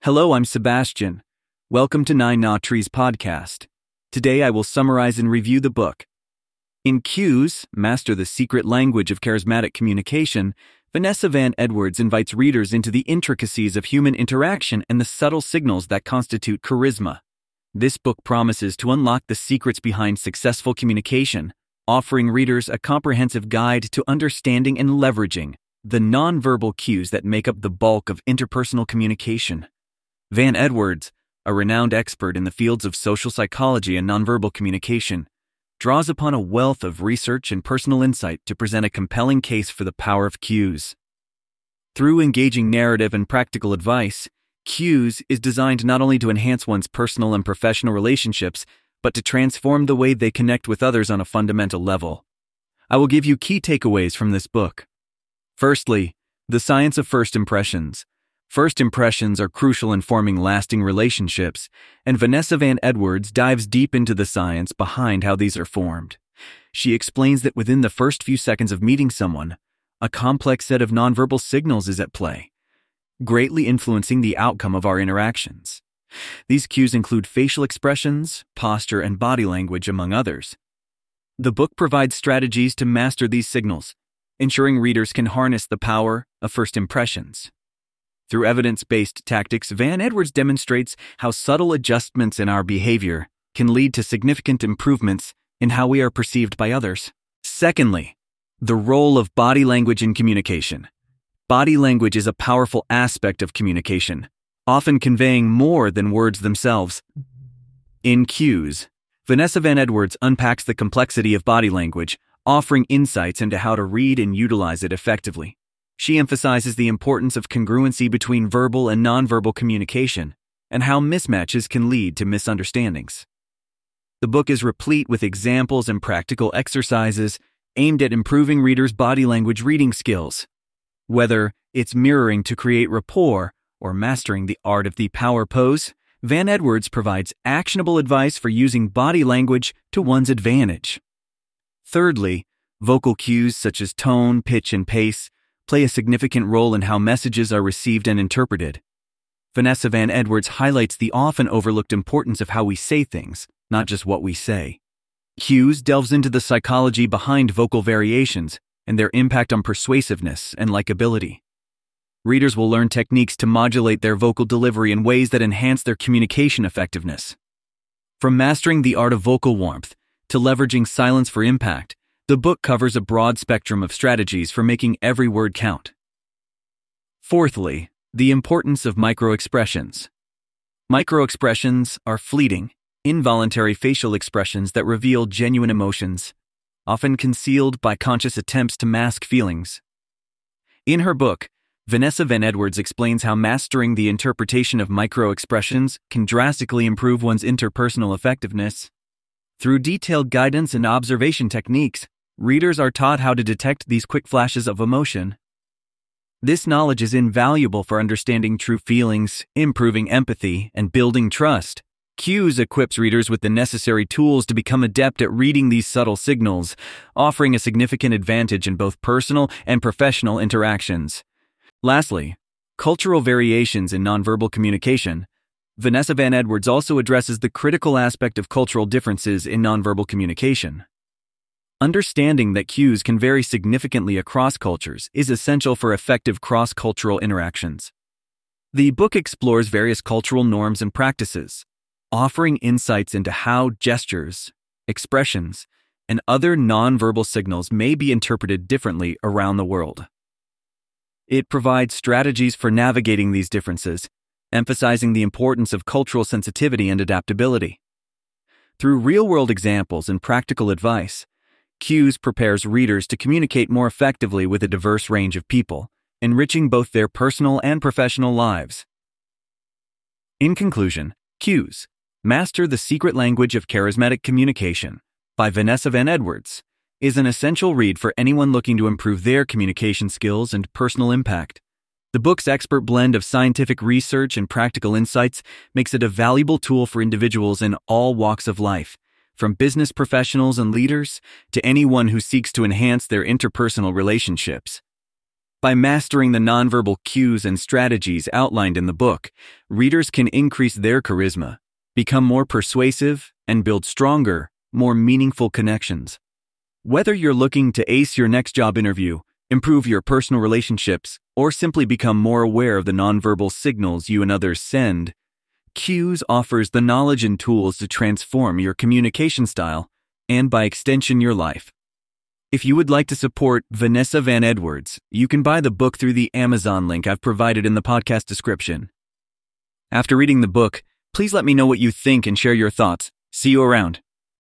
Hello, I'm Sebastian. Welcome to Nine Nah Trees podcast. Today I will summarize and review the book. In Cues, Master the Secret Language of Charismatic Communication, Vanessa Van Edwards invites readers into the intricacies of human interaction and the subtle signals that constitute charisma. This book promises to unlock the secrets behind successful communication, offering readers a comprehensive guide to understanding and leveraging the nonverbal cues that make up the bulk of interpersonal communication. Van Edwards, a renowned expert in the fields of social psychology and nonverbal communication, draws upon a wealth of research and personal insight to present a compelling case for the power of cues. Through engaging narrative and practical advice, Cues is designed not only to enhance one's personal and professional relationships, but to transform the way they connect with others on a fundamental level. I will give you key takeaways from this book. Firstly, the science of first impressions. First impressions are crucial in forming lasting relationships, and Vanessa Van Edwards dives deep into the science behind how these are formed. She explains that within the first few seconds of meeting someone, a complex set of nonverbal signals is at play, greatly influencing the outcome of our interactions. These cues include facial expressions, posture, and body language, among others. The book provides strategies to master these signals, ensuring readers can harness the power of first impressions. Through evidence-based tactics, Van Edwards demonstrates how subtle adjustments in our behavior can lead to significant improvements in how we are perceived by others. Secondly, the role of body language in communication. Body language is a powerful aspect of communication, often conveying more than words themselves. In Cues, Vanessa Van Edwards unpacks the complexity of body language, offering insights into how to read and utilize it effectively. She emphasizes the importance of congruency between verbal and nonverbal communication, and how mismatches can lead to misunderstandings. The book is replete with examples and practical exercises aimed at improving readers' body language reading skills. Whether it's mirroring to create rapport or mastering the art of the power pose, Van Edwards provides actionable advice for using body language to one's advantage. Thirdly, vocal cues such as tone, pitch, and pace play a significant role in how messages are received and interpreted. Vanessa Van Edwards highlights the often overlooked importance of how we say things, not just what we say. Cues delves into the psychology behind vocal variations and their impact on persuasiveness and likability. Readers will learn techniques to modulate their vocal delivery in ways that enhance their communication effectiveness. From mastering the art of vocal warmth to leveraging silence for impact, the book covers a broad spectrum of strategies for making every word count. Fourthly, the importance of microexpressions. Microexpressions are fleeting, involuntary facial expressions that reveal genuine emotions, often concealed by conscious attempts to mask feelings. In her book, Vanessa Van Edwards explains how mastering the interpretation of microexpressions can drastically improve one's interpersonal effectiveness. Through detailed guidance and observation techniques, readers are taught how to detect these quick flashes of emotion. This knowledge is invaluable for understanding true feelings, improving empathy, and building trust. Cues equips readers with the necessary tools to become adept at reading these subtle signals, offering a significant advantage in both personal and professional interactions. Lastly, cultural variations in nonverbal communication. Vanessa Van Edwards also addresses the critical aspect of cultural differences in nonverbal communication. Understanding that cues can vary significantly across cultures is essential for effective cross-cultural interactions. The book explores various cultural norms and practices, offering insights into how gestures, expressions, and other nonverbal signals may be interpreted differently around the world. It provides strategies for navigating these differences, emphasizing the importance of cultural sensitivity and adaptability. Through real-world examples and practical advice, Cues prepares readers to communicate more effectively with a diverse range of people, enriching both their personal and professional lives. In conclusion, Cues, Master the Secret Language of Charismatic Communication by Vanessa Van Edwards is an essential read for anyone looking to improve their communication skills and personal impact. The book's expert blend of scientific research and practical insights makes it a valuable tool for individuals in all walks of life, from business professionals and leaders to anyone who seeks to enhance their interpersonal relationships. By mastering the nonverbal cues and strategies outlined in the book, readers can increase their charisma, become more persuasive, and build stronger, more meaningful connections. Whether you're looking to ace your next job interview, improve your personal relationships, or simply become more aware of the nonverbal signals you and others send, Cues offers the knowledge and tools to transform your communication style and, by extension, your life. If you would like to support Vanessa Van Edwards, you can buy the book through the Amazon link I've provided in the podcast description. After reading the book, please let me know what you think and share your thoughts. See you around.